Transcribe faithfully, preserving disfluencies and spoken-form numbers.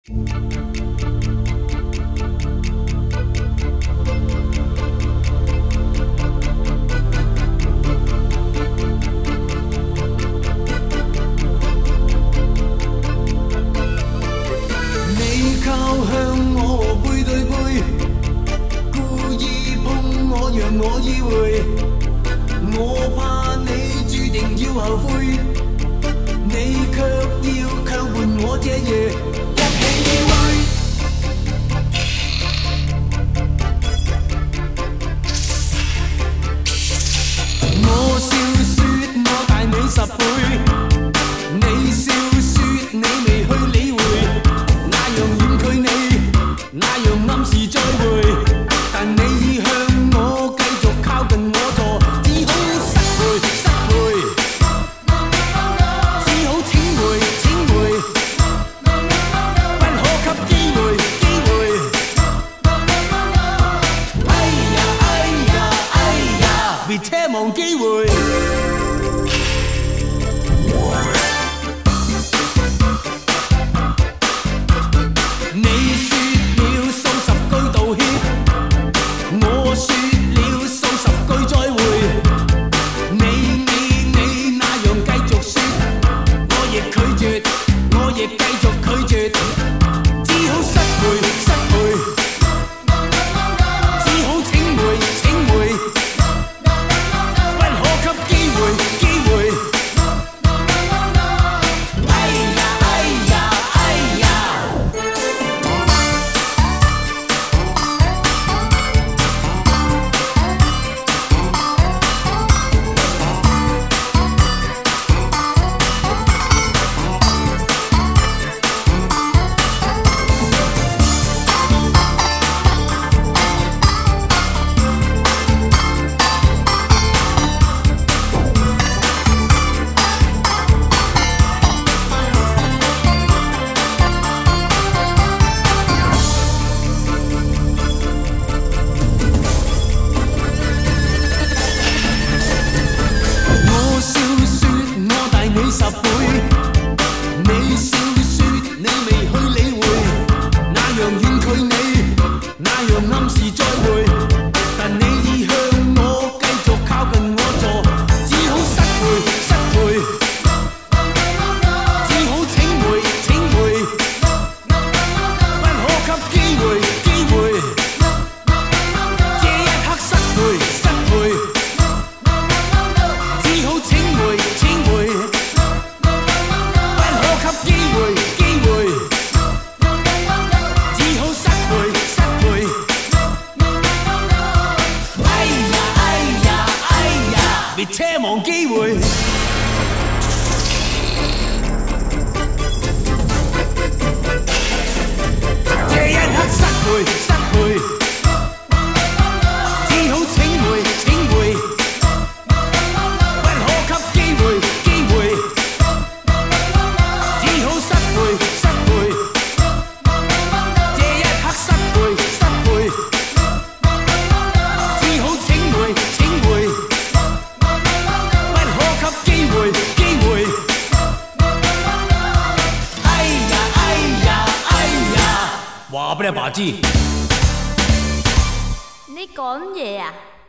你靠向我背對背，故意碰我，讓我意會。我怕你注定要後悔，你卻要強伴我這夜一起依偎。我笑說我大你十倍，你笑說你未去理會，那樣遠距你，那樣暗示再會，但你已向我繼續靠近我座，只好失陪失陪，只好請回請回，不可給機會機會。哎呀哎呀哎呀，別奢望機會。你說了數十句道歉，我說了數十句再會，你你你那樣繼續說，我亦拒絕，我亦繼續拒絕，只好失陪失陪，只好請回請回，不可給機會機會。哎呀哎呀哎呀！我笑說我大你十倍，你笑說你未去理會，那樣遠距你，那樣暗示再會，但你已向我繼續靠近我座，只好失陪失陪，只好請回請回，不可給機會機會。這一刻失陪失陪，只好請回請回，不可給機會機會。只好失陪失陪。哎呀哎呀哎呀，別奢望機會。這一刻失陪失陪，只好請回請回，不可給機會機會。只好失陪失陪，這一刻失陪失陪，只好請回請回，不可給機會機會。哎呀哎呀哎呀，話俾你阿爸知。 你講嘢啊？